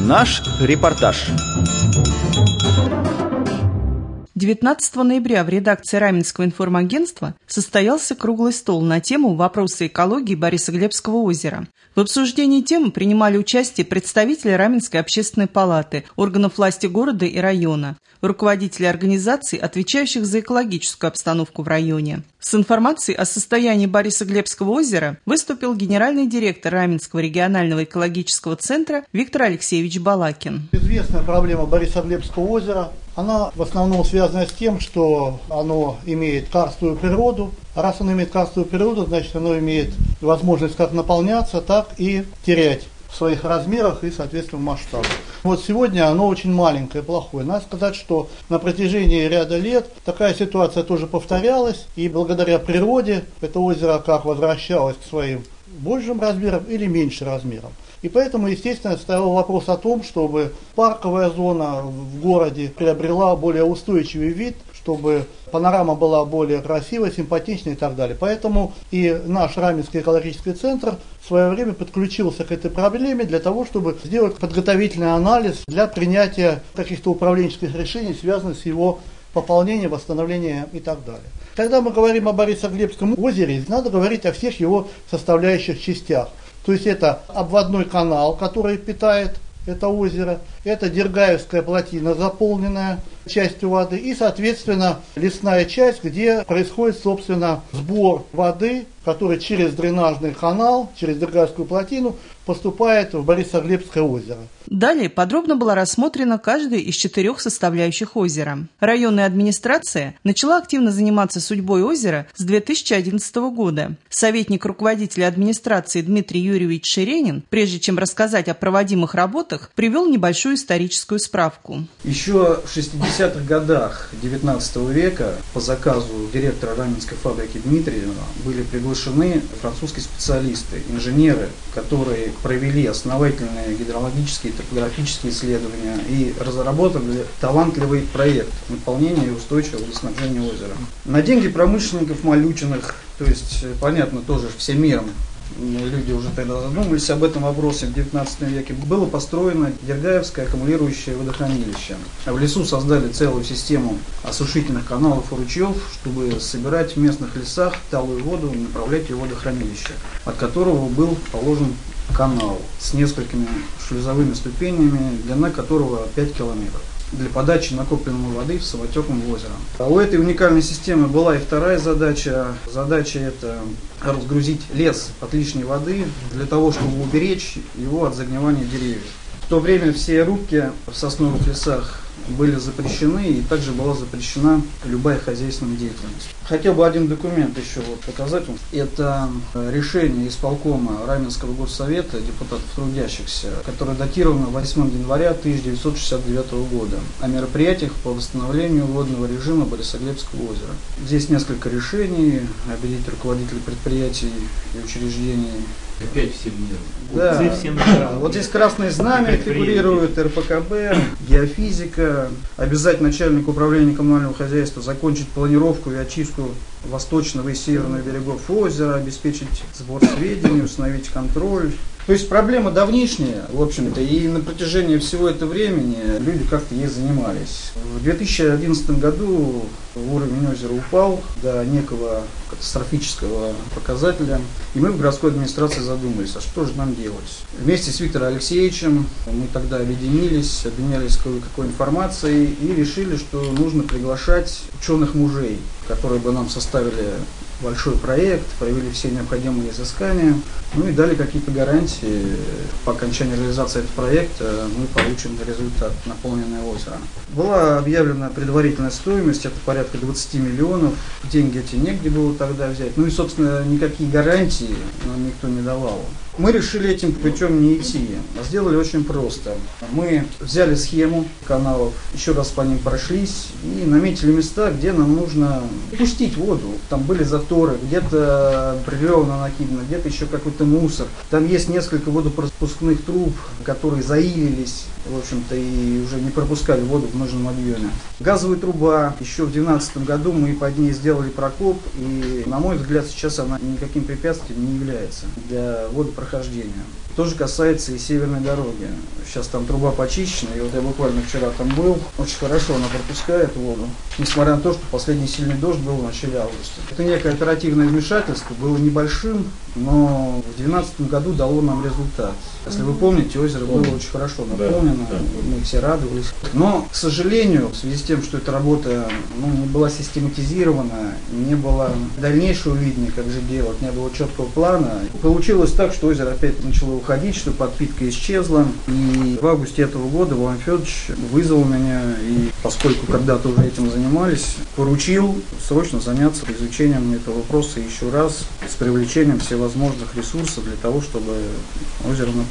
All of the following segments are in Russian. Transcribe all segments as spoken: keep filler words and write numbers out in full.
Наш репортаж. девятнадцатого ноября в редакции Раменского информагентства состоялся круглый стол на тему «Вопросы экологии Борисоглебского озера». В обсуждении темы принимали участие представители Раменской общественной палаты, органов власти города и района, руководители организаций, отвечающих за экологическую обстановку в районе. С информацией о состоянии Борисоглебского озера выступил генеральный директор Раменского регионального экологического центра Виктор Алексеевич Балакин. Известная проблема Борисоглебского озера. Она в основном связана с тем, что оно имеет карстовую природу. А раз оно имеет карстовую природу, значит оно имеет возможность как наполняться, так и терять в своих размерах и, соответственно, в масштабах. Вот сегодня оно очень маленькое, плохое. Надо сказать, что на протяжении ряда лет такая ситуация тоже повторялась, и благодаря природе это озеро как возвращалось к своим большим размерам или меньшим размерам. И поэтому, естественно, стоял вопрос о том, чтобы парковая зона в городе приобрела более устойчивый вид, чтобы панорама была более красивой, симпатичной и так далее. Поэтому и наш Раменский экологический центр в свое время подключился к этой проблеме для того, чтобы сделать подготовительный анализ для принятия каких-то управленческих решений, связанных с его пополнением, восстановлением и так далее. Когда мы говорим о Борисоглебском озере, надо говорить о всех его составляющих частях. То есть это обводной канал, который питает это озеро, это Дергаевская плотина, заполненная частью воды, и, соответственно, лесная часть, где происходит, собственно, сбор воды, который через дренажный канал, через Дергаевскую плотину поступает в Борисоглебское озеро. Далее подробно была рассмотрена каждая из четырех составляющих озера. Районная администрация начала активно заниматься судьбой озера с две тысячи одиннадцатого года. Советник руководителя администрации Дмитрий Юрьевич Шеренин, прежде чем рассказать о проводимых работах, привел небольшую историческую справку. Еще в шестидесятых годах девятнадцатого века по заказу директора Раменской фабрики Дмитриева были приглашены французские специалисты, инженеры, которые провели основательные гидрологические и топографические исследования и разработали талантливый проект наполнения и устойчивого водоснабжения озера. На деньги промышленников Малючиных, то есть, понятно, тоже всем миром, люди уже тогда задумались об этом вопросе в девятнадцатом веке, было построено Дергаевское аккумулирующее водохранилище. В лесу создали целую систему осушительных каналов и ручьев, чтобы собирать в местных лесах талую воду и направлять ее в водохранилище, от которого был положен канал с несколькими шлюзовыми ступенями, длина которого пять километров, для подачи накопленной воды в самотеком в озеро. А у этой уникальной системы была и вторая задача. Задача это разгрузить лес от лишней воды для того, чтобы уберечь его от загнивания деревьев. В то время все рубки в сосновых лесах были запрещены, и также была запрещена любая хозяйственная деятельность. Хотел бы один документ еще вот показать вам. Это решение исполкома Раменского горсовета депутатов трудящихся, которое датировано восьмого января тысяча девятьсот шестьдесят девятого года о мероприятиях по восстановлению водного режима Борисоглебского озера. Здесь несколько решений, объединить руководителей предприятий и учреждений. Опять всем миром. Да, да. Вот здесь красное знамя фигурирует, эр пэ ка бэ, геофизика. Обязательно начальник управления коммунального хозяйства закончить планировку и очистку восточного и северного берегов озера, обеспечить сбор сведений, установить контроль. То есть проблема давнишняя, в общем-то, и на протяжении всего этого времени люди как-то ей занимались. В две тысячи одиннадцатом году уровень озера упал до некого катастрофического показателя, и мы в городской администрации задумались, а что же нам делать. Вместе с Виктором Алексеевичем мы тогда объединились, обменялись кое-какой информацией и решили, что нужно приглашать ученых мужей, которые бы нам составили большой проект, провели все необходимые изыскания, ну и дали какие-то гарантии. По окончании реализации этого проекта мы получим результат, наполненное озеро. Была объявлена предварительная стоимость, это порядка двадцать миллионов, деньги эти негде было тогда взять, ну и, собственно, никакие гарантии нам никто не давал. Мы решили этим путем не идти, а сделали очень просто. Мы взяли схему каналов, еще раз по ним прошлись и наметили места, где нам нужно пустить воду. Там были заторы, где-то бревна накидано, где-то еще какой-то мусор. Там есть несколько водопропускных труб, которые заилились, в общем-то, и уже не пропускали воду в нужном объеме. Газовая труба, еще в две тысячи двенадцатом году мы под ней сделали прокоп, и, на мой взгляд, сейчас она никаким препятствием не является для водопрохождения. тоже касается и северной дороги. Сейчас там труба почищена, и вот я буквально вчера там был. Очень хорошо она пропускает воду, несмотря на то, что последний сильный дождь был в начале августа. Это некое оперативное вмешательство, было небольшим, но в две тысячи двенадцатом году дало нам результат. Если вы помните, озеро было очень хорошо наполнено, да, да. Мы все радовались. Но, к сожалению, в связи с тем, что эта работа ну, не была систематизирована, не было дальнейшего видения, как же делать, не было четкого плана, получилось так, что озеро опять начало уходить, что подпитка исчезла. И в августе этого года Владимир Федорович вызвал меня, и поскольку когда-то уже этим занимались, поручил срочно заняться изучением этого вопроса еще раз с привлечением всевозможных ресурсов для того, чтобы озеро наполнить.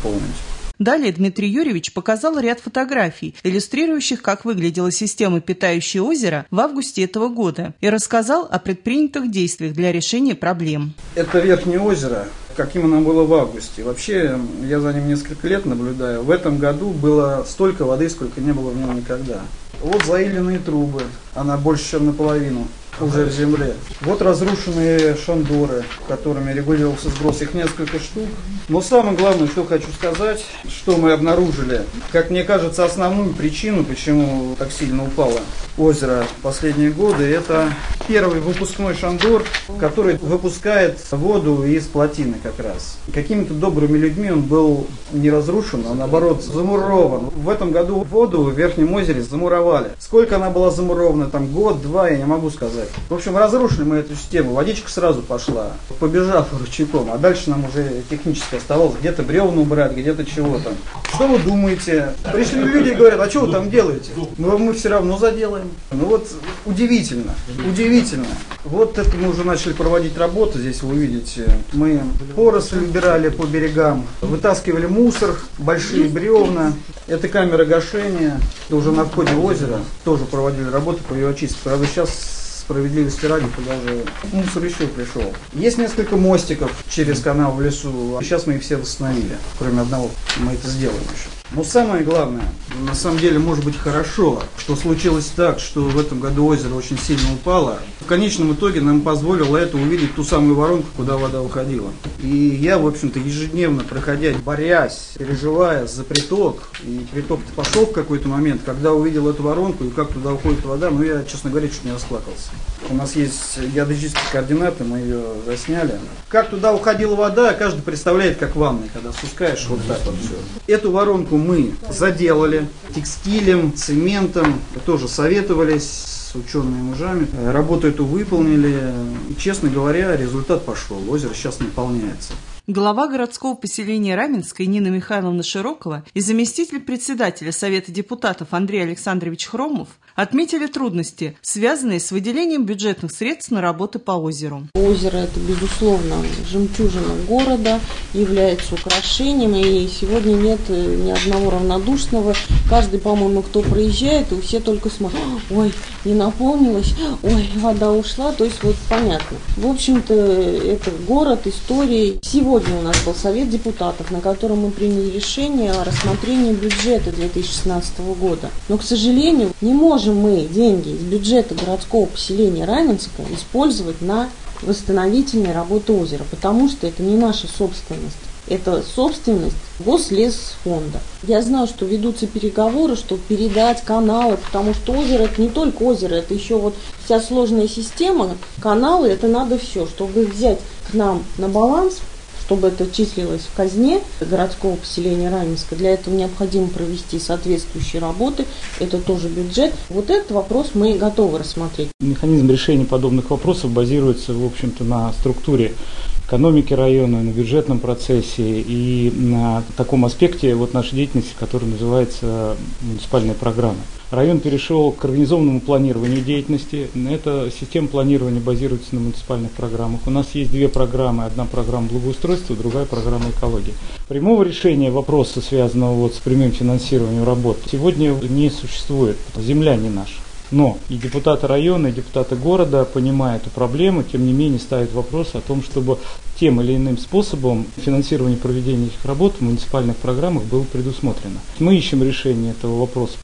Далее Дмитрий Юрьевич показал ряд фотографий, иллюстрирующих, как выглядела система, питающая озеро в августе этого года, и рассказал о предпринятых действиях для решения проблем. Это верхнее озеро, каким оно было в августе. Вообще, я за ним несколько лет наблюдаю. В этом году было столько воды, сколько не было в нем никогда. Вот заиленные трубы, она больше, чем наполовину уже в земле. Вот разрушенные шандоры, которыми регулировался сброс, их несколько штук. Но самое главное, что хочу сказать, что мы обнаружили, как мне кажется, основную причину, почему так сильно упало озеро в последние годы, это первый выпускной шандор, который выпускает воду из плотины как раз. Какими-то добрыми людьми он был не разрушен, а наоборот замурован. В этом году воду в Верхнем озере замуровали. Сколько она была замурована, там год-два, я не могу сказать. В общем, разрушили мы эту систему, водичка сразу пошла, побежав ручейком, а дальше нам уже технически оставалось где-то бревна убрать, где-то чего-то. Что вы думаете? Пришли люди и говорят, а что вы там делаете? Ну, мы все равно заделаем. Ну вот, удивительно, удивительно. Вот это мы уже начали проводить работу, здесь вы видите. Мы поросль убирали по берегам, вытаскивали мусор, большие бревна. Это камера гашения, это уже на входе в озеро, тоже проводили работу по ее очистке. Правда, сейчас справедливости ради, туда же мусор еще пришел. Есть несколько мостиков через канал в лесу. Сейчас мы их все восстановили, кроме одного. Мы это сделаем еще. Но самое главное, на самом деле, может быть хорошо, что случилось так, что в этом году озеро очень сильно упало. В конечном итоге нам позволило это увидеть ту самую воронку, куда вода уходила. И я, в общем-то, ежедневно проходя, борясь, переживая за приток, и приток-то пошел в какой-то момент, когда увидел эту воронку и как туда уходит вода, ну я, честно говоря, чуть не расплакался. У нас есть геодезические координаты, мы ее засняли. Как туда уходила вода, каждый представляет, как в ванной, когда спускаешь вот так вот все. Эту воронку мы заделали текстилем, цементом, тоже советовались с учеными мужами. Работу эту выполнили. И, честно говоря, результат пошел. Озеро сейчас наполняется. Глава городского поселения Раменское Нина Михайловна Широкова и заместитель председателя Совета депутатов Андрей Александрович Хромов отметили трудности, связанные с выделением бюджетных средств на работы по озеру. Озеро – это, безусловно, жемчужина города, является украшением, и сегодня нет ни одного равнодушного. Каждый, по-моему, кто проезжает, и все только смотрят: ой, не наполнилось, ой, вода ушла. То есть вот понятно. В общем-то, это город, история. Сегодня у нас был совет депутатов, на котором мы приняли решение о рассмотрении бюджета две тысячи шестнадцатого года. Но, к сожалению, не можем мы деньги из бюджета городского поселения Раменское использовать на восстановительные работы озера, потому что это не наша собственность. Это собственность Гослесфонда. Я знаю, что ведутся переговоры, чтобы передать каналы, потому что озеро – это не только озеро, это еще вот вся сложная система. Каналы – это надо все, чтобы их взять к нам на баланс, чтобы это числилось в казне городского поселения Раменское. Для этого необходимо провести соответствующие работы. Это тоже бюджет. Вот этот вопрос мы готовы рассмотреть. Механизм решения подобных вопросов базируется, в общем-то, на структуре экономики района, на бюджетном процессе и на таком аспекте вот нашей деятельности, который называется муниципальная программа. Район перешел к организованному планированию деятельности. Эта система планирования базируется на муниципальных программах. У нас есть две программы. Одна программа благоустройства, другая программа экологии. Прямого решения вопроса, связанного вот с прямым финансированием работ, сегодня не существует. Земля не наша. Но и депутаты района, и депутаты города, понимая эту проблему, тем не менее ставят вопрос о том, чтобы тем или иным способом финансирование проведения этих работ в муниципальных программах было предусмотрено. Мы ищем решение этого вопроса.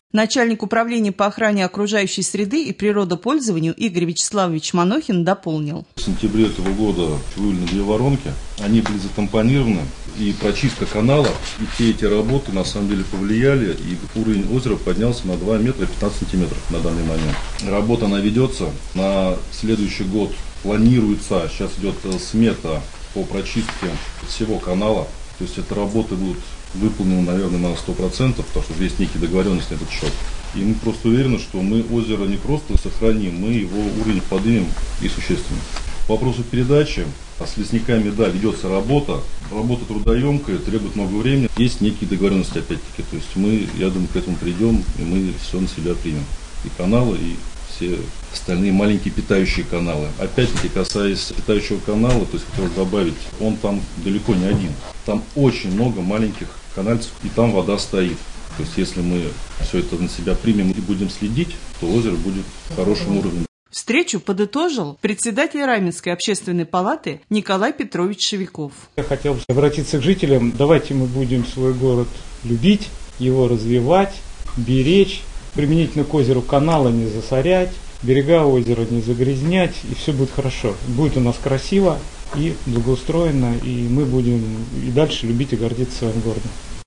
Начальник управления по охране окружающей среды и природопользованию Игорь Вячеславович Манохин дополнил. В сентябре этого года вывели две воронки, они были затампонированы, и прочистка канала, и все эти работы на самом деле повлияли, и уровень озера поднялся на два метра пятнадцать сантиметров на данный момент. Работа она ведется, на следующий год планируется, сейчас идет смета по прочистке всего канала, то есть эта работа будет выполнено, наверное, на сто процентов, потому что есть некие договоренности на этот счет. И мы просто уверены, что мы озеро не просто сохраним, мы его уровень поднимем и существенно. По вопросу передачи, а с лесниками, да, ведется работа. Работа трудоемкая, требует много времени. Есть некие договоренности, опять-таки. То есть мы, я думаю, к этому придем, и мы все на себя примем. И каналы, и все остальные маленькие питающие каналы. Опять-таки, касаясь питающего канала, то есть хотел добавить, он там далеко не один. Там очень много маленьких канальцев, и там вода стоит. То есть если мы все это на себя примем и будем следить, то озеро будет в хорошем уровне. Встречу подытожил председатель Раменской общественной палаты Николай Петрович Шевиков. Я хотел бы обратиться к жителям. Давайте мы будем свой город любить, его развивать, беречь, применительно к озеру канала не засорять, берега озера не загрязнять, и все будет хорошо. Будет у нас красиво и благоустроено, и мы будем и дальше любить и гордиться своим городом.